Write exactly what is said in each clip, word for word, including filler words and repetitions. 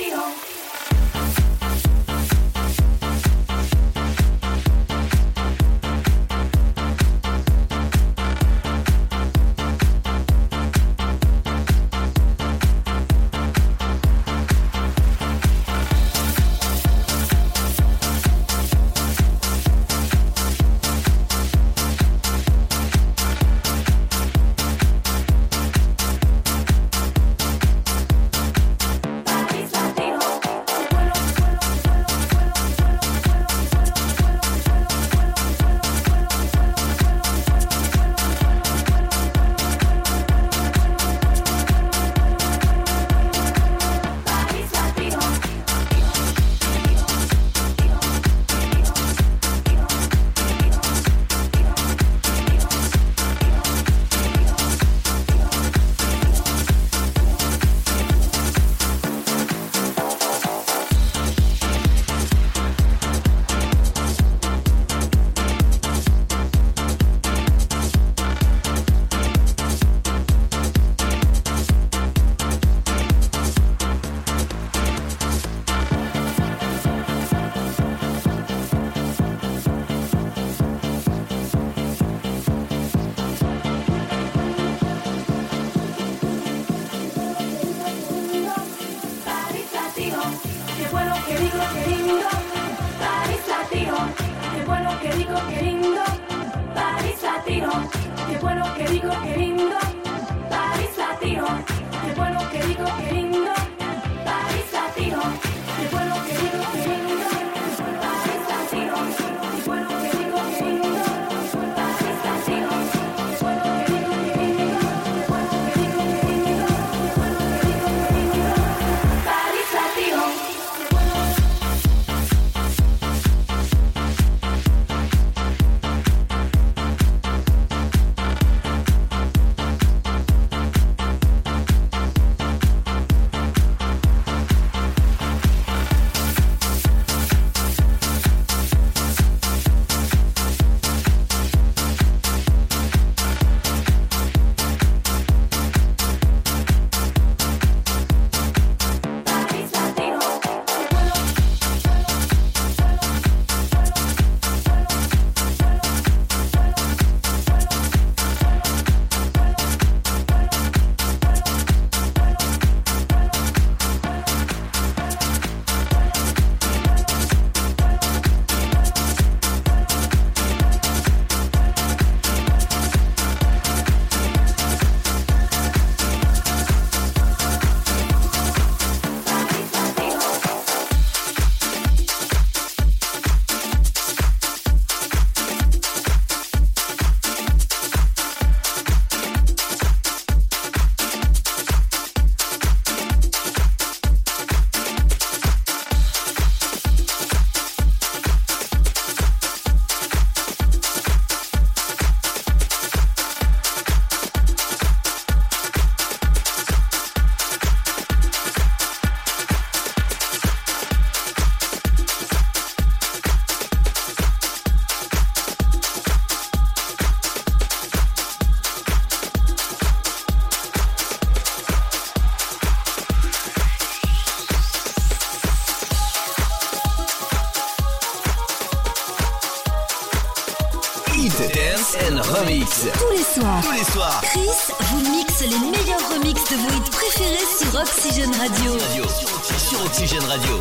Dance and Remix. Tous les soirs. Tous les soirs. Chris vous mixe les meilleurs remixes de vos hits préférés sur Oxygène Radio. Radio. Sur Oxygène Radio.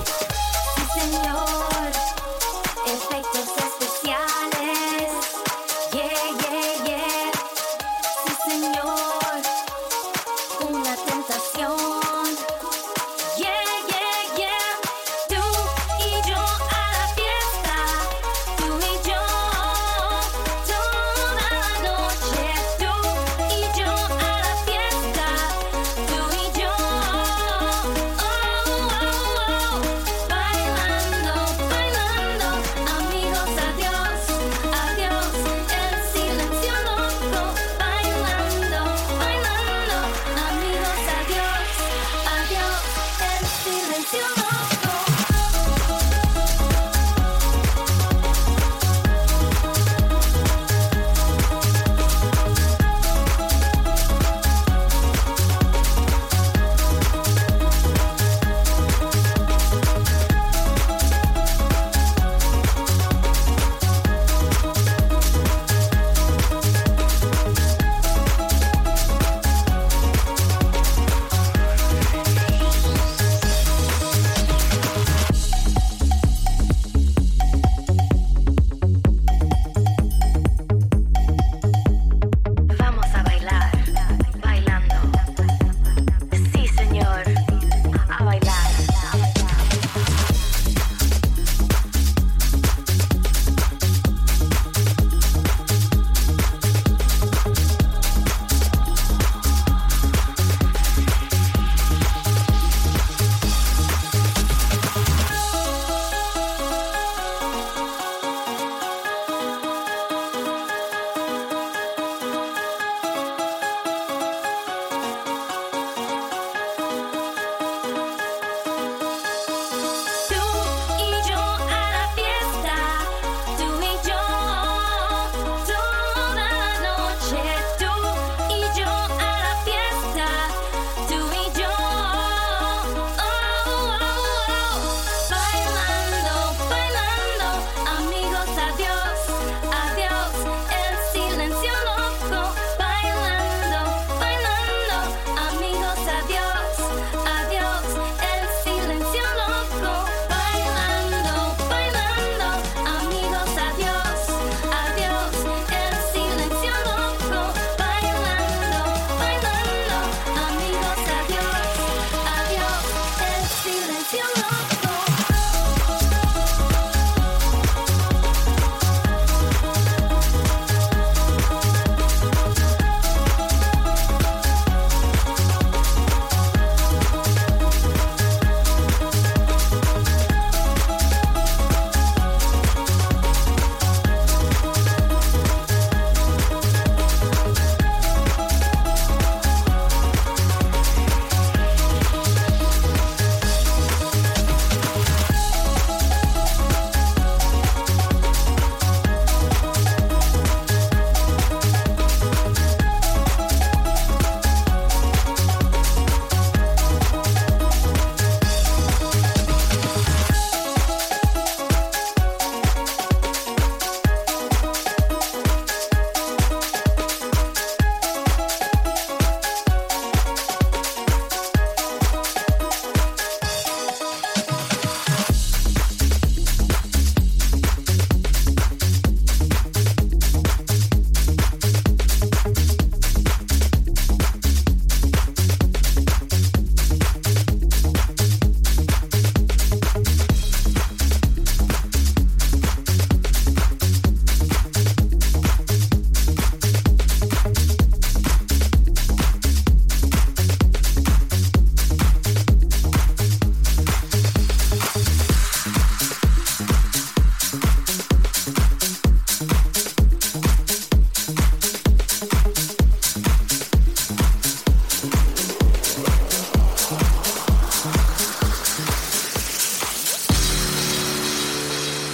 Sí, señor. Efectos especiales. Yeah, yeah, yeah. Sí, señor. Una tentación. Bailando, bailando, amigos, adiós.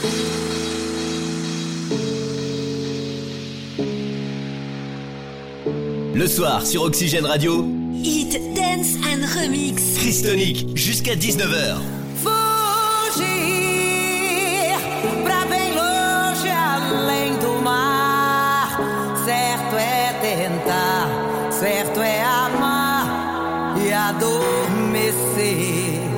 Le soir sur Oxygène Radio, Hit, Dance and Remix. Chris Tonic jusqu'à dix-neuf heures. Fugir pra bem longe além do mar. Certo é tentar, certo é amar e adormecer.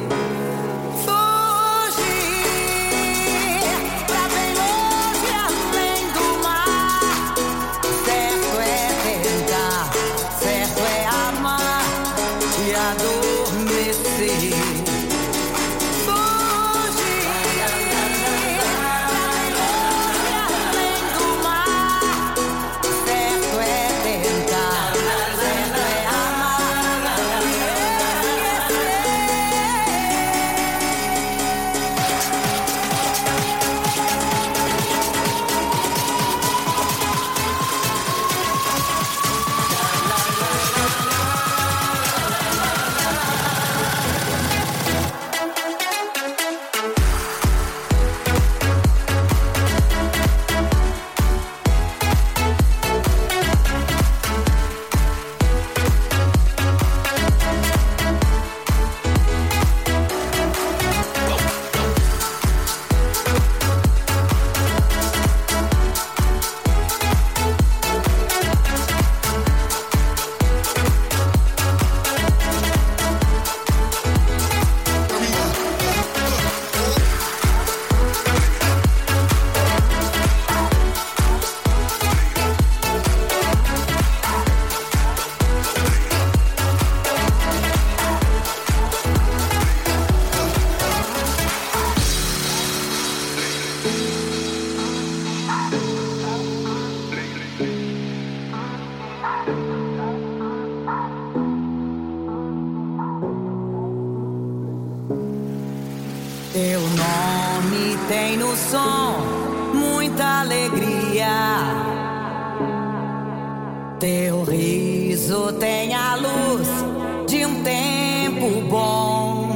Teu nome tem no som muita alegria. Teu riso tem a luz de um tempo bom.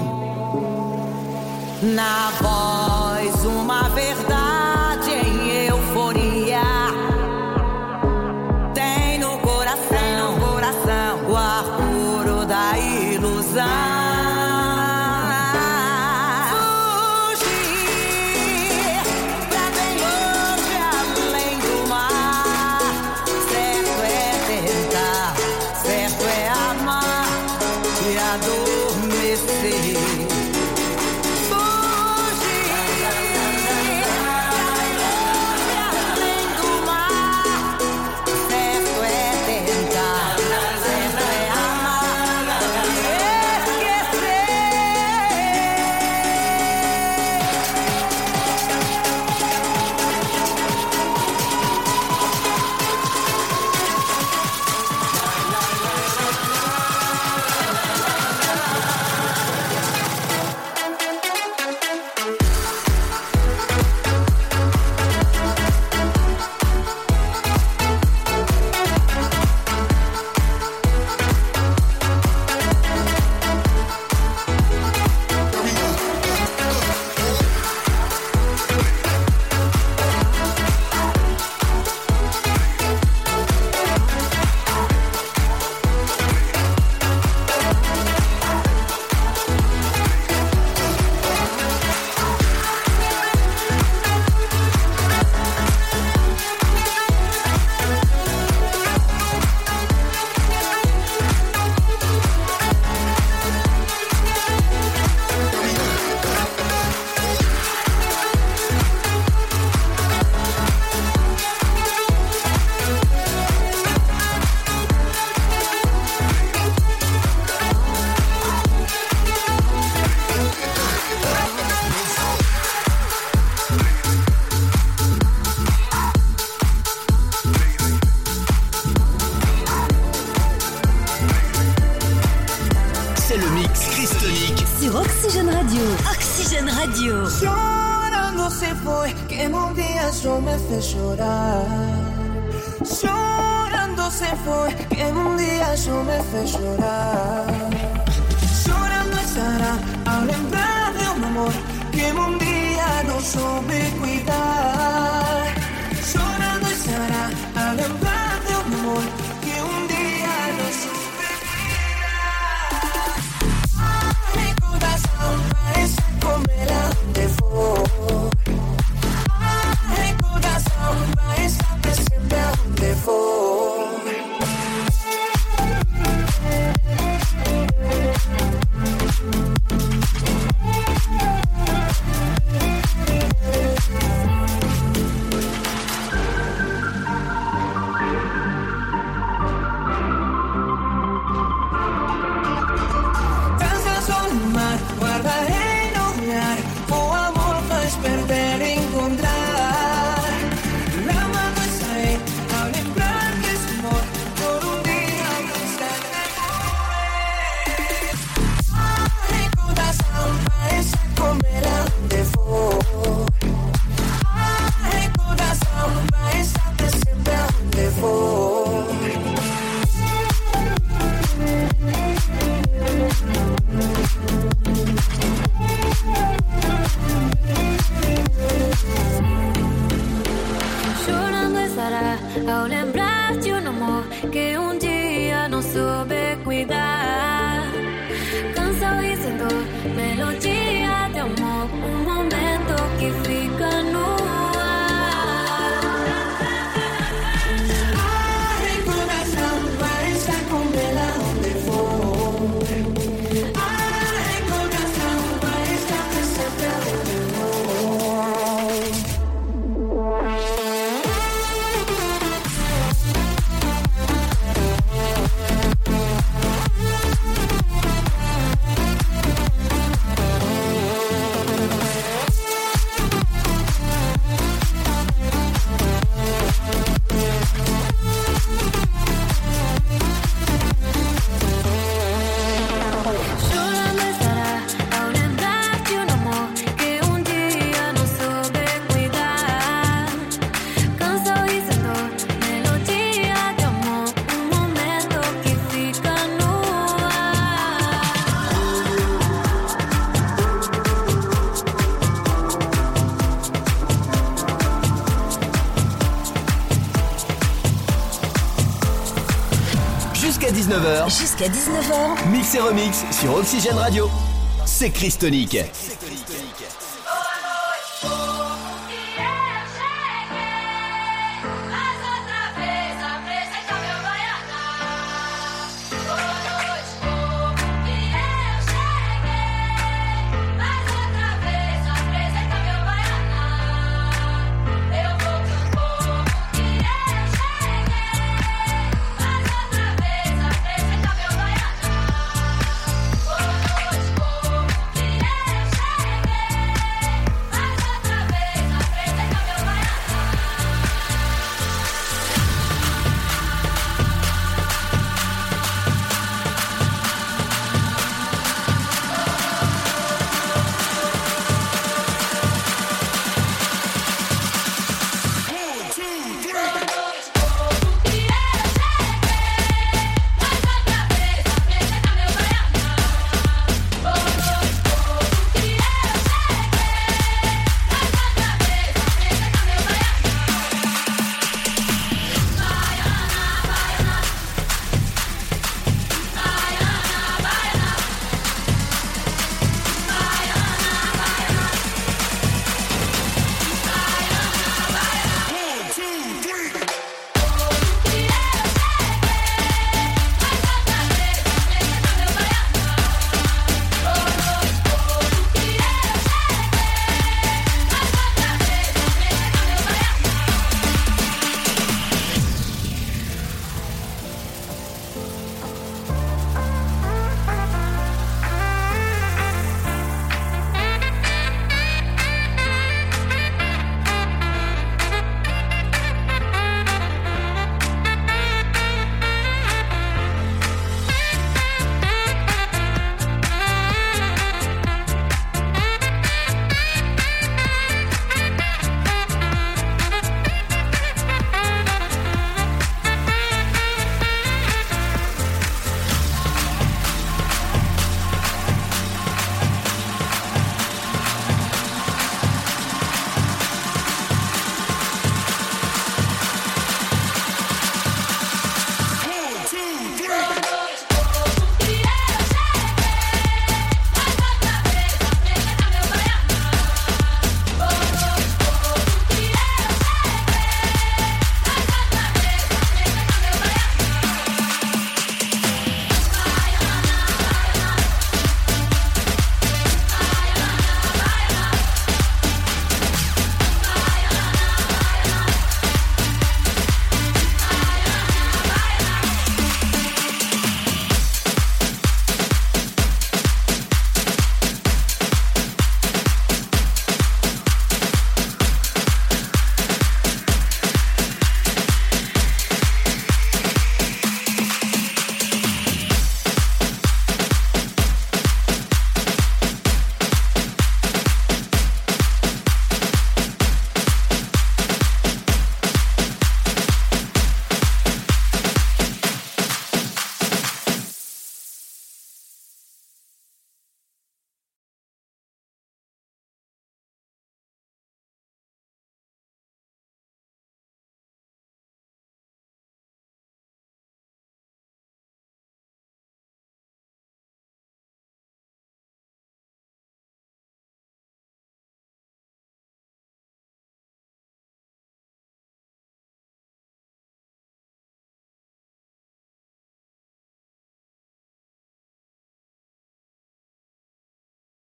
Na voz uma verdade em euforia. Tem no coração, no coração o ar puro da ilusão. Chorando se foi, quem um dia só me fez chorar. Chorando se foi, quem um dia só me fez chorar. Chorando estará ao lembrar de um amor que um dia não no supe cuidar. Llorando estará a lembrar de un amor que un día no supe cuidar. Ai, coração, parece como ela te for. Ai, coração, vai estar sempre onde for. Ao lembrar de um amor que um dia não soube cuidar. Canção e sem dor, melodia de amor, um momento que fica no ar. Ai, coração, vai estar com ela onde for. Ai, coração, vai estar sempre onde for. Jusqu'à dix-neuf heures. Jusqu'à dix-neuf heures. Mix et remix sur Oxygène Radio. C'est Chris Tonic.